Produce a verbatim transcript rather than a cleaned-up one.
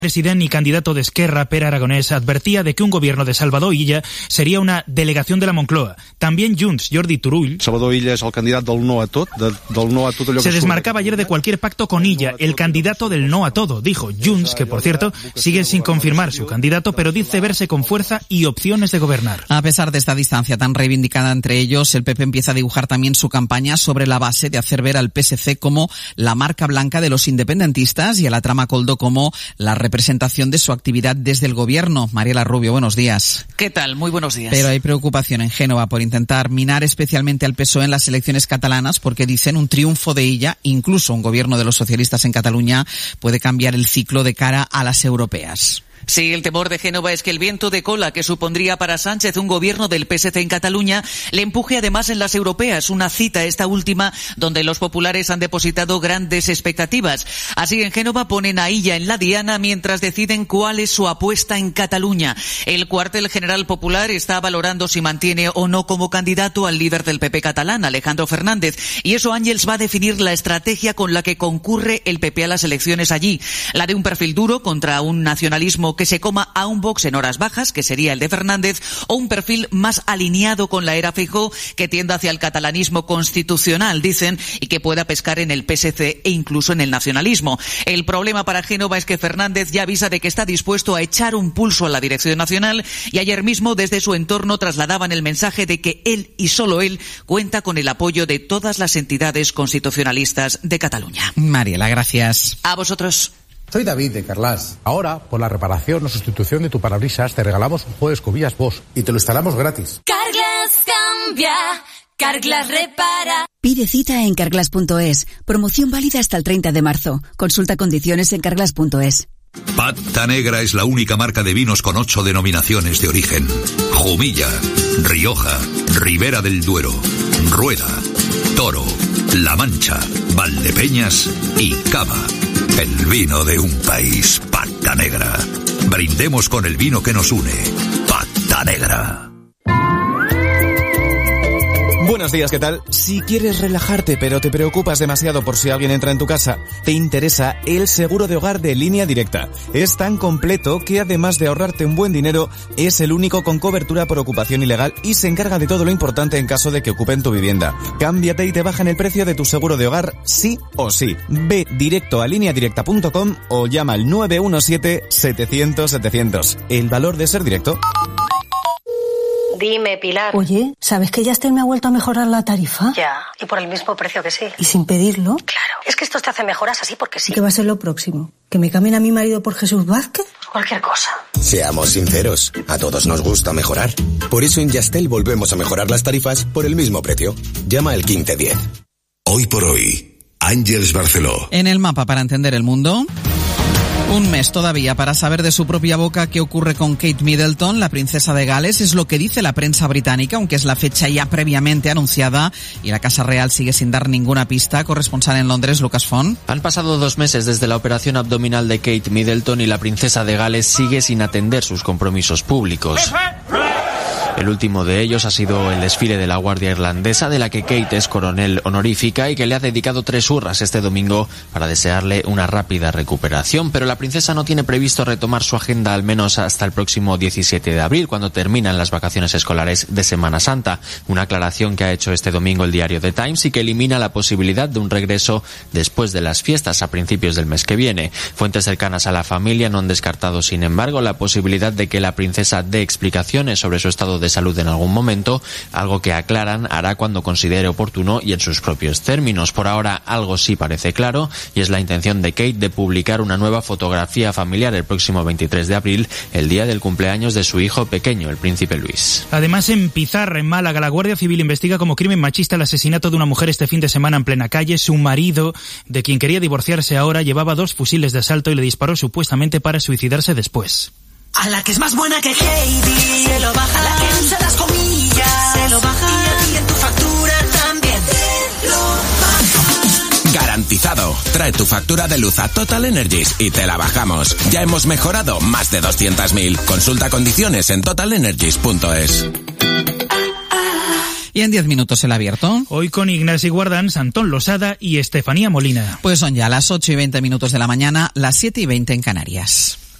presidente y candidato de Esquerra, Pere Aragonès, advertía de que un gobierno de Salvador Illa sería una delegación de la Moncloa. También Junts, Jordi Turull, Salvador Illa es el candidato del no a tot, de, del no a tot allò se que desmarcaba ayer de cualquier pacto con Illa, el candidato del no a todo. Dijo Junts, que por cierto sigue sin confirmar su candidato, pero dice verse con fuerza y opciones de gobernar. A pesar de esta distancia tan reivindicada entre ellos, el P P empieza a dibujar también su campaña sobre la base de hacer ver al P S C como la marca blanca de los independentistas y a la trama Koldo como la representación de su actividad desde el gobierno. Mariela Rubio, buenos días. ¿Qué tal? Muy buenos días. Pero hay preocupación en Génova por intentar minar especialmente al P S O E en las elecciones catalanas, porque dicen un triunfo de ella, incluso un gobierno de los socialistas en Cataluña, puede cambiar el ciclo de cara a las europeas. Sí, el temor de Génova es que el viento de cola que supondría para Sánchez un gobierno del P S C en Cataluña le empuje además en las europeas, una cita esta última donde los populares han depositado grandes expectativas. Así en Génova ponen a Illa en la diana mientras deciden cuál es su apuesta en Cataluña. El cuartel general popular está valorando si mantiene o no como candidato al líder del P P catalán, Alejandro Fernández, y eso Ángels va a definir la estrategia con la que concurre el P P a las elecciones allí, la de un perfil duro contra un nacionalismo que se coma a un Vox en horas bajas, que sería el de Fernández, o un perfil más alineado con la era Feijóo, que tienda hacia el catalanismo constitucional, dicen, y que pueda pescar en el P S C e incluso en el nacionalismo. El problema para Génova es que Fernández ya avisa de que está dispuesto a echar un pulso a la dirección nacional, y ayer mismo desde su entorno trasladaban el mensaje de que él y solo él cuenta con el apoyo de todas las entidades constitucionalistas de Cataluña. Mariela, gracias. A vosotros. Soy David de Carlas. Ahora, por la reparación o sustitución de tu parabrisas, te regalamos un juego de escobillas Bosch y te lo instalamos gratis. Carglass cambia, Carglass repara. Pide cita en carglass punto es. Promoción válida hasta el treinta de marzo. Consulta condiciones en carglass punto es. Pata Negra es la única marca de vinos con ocho denominaciones de origen. Jumilla, Rioja, Ribera del Duero, Rueda, Toro, La Mancha, Valdepeñas y Cava. El vino de un país, Pata Negra. Brindemos con el vino que nos une, Pata Negra. Buenos días, ¿qué tal? Si quieres relajarte pero te preocupas demasiado por si alguien entra en tu casa, te interesa el seguro de hogar de Línea Directa. Es tan completo que además de ahorrarte un buen dinero, es el único con cobertura por ocupación ilegal y se encarga de todo lo importante en caso de que ocupen tu vivienda. Cámbiate y te bajan el precio de tu seguro de hogar sí o sí. Ve directo a línea directa punto com o llama al nueve uno siete, setecientos, setecientos. El valor de ser directo. Dime, Pilar. Oye, ¿sabes que Yastel me ha vuelto a mejorar la tarifa? Ya, y por el mismo precio que sí. ¿Y sin pedirlo? Claro, es que estos te hacen mejoras así porque sí. ¿Qué va a ser lo próximo? ¿Que me cambien a mi marido por Jesús Vázquez? Cualquier cosa. Seamos sinceros, a todos nos gusta mejorar. Por eso en Yastel volvemos a mejorar las tarifas por el mismo precio. Llama al quince diez. Hoy por hoy, Ángels Barceló. En el mapa para entender el mundo. Un mes todavía para saber de su propia boca qué ocurre con Kate Middleton, la princesa de Gales. Es lo que dice la prensa británica, aunque es la fecha ya previamente anunciada y la Casa Real sigue sin dar ninguna pista. Corresponsal en Londres, Lucas Font. Han pasado dos meses desde la operación abdominal de Kate Middleton y la princesa de Gales sigue sin atender sus compromisos públicos. El último de ellos ha sido el desfile de la Guardia Irlandesa, de la que Kate es coronel honorífica y que le ha dedicado tres hurras este domingo para desearle una rápida recuperación. Pero la princesa no tiene previsto retomar su agenda al menos hasta el próximo diecisiete de abril, cuando terminan las vacaciones escolares de Semana Santa. Una aclaración que ha hecho este domingo el diario The Times y que elimina la posibilidad de un regreso después de las fiestas a principios del mes que viene. Fuentes cercanas a la familia no han descartado, sin embargo, la posibilidad de que la princesa dé explicaciones sobre su estado de salud en algún momento, algo que aclaran hará cuando considere oportuno y en sus propios términos. Por ahora algo sí parece claro y es la intención de Kate de publicar una nueva fotografía familiar el próximo veintitrés de abril, el día del cumpleaños de su hijo pequeño, el príncipe Luis. Además, en Pizarra, en Málaga, la Guardia Civil investiga como crimen machista el asesinato de una mujer este fin de semana en plena calle. Su marido, de quien quería divorciarse ahora, llevaba dos fusiles de asalto y le disparó supuestamente para suicidarse después. A la que es más buena que Heidi, se lo baja. A la que usa las comillas, se lo baja. Y en tu factura también te lo baja. Garantizado. Trae tu factura de luz a Total Energies y te la bajamos. Ya hemos mejorado más de doscientos mil. Consulta condiciones en total energies punto es. Y en diez minutos el abierto. Hoy con Ignasi Guardans, Antón Losada y Estefanía Molina. Pues son ya las ocho y veinte minutos de la mañana, las siete y veinte en Canarias.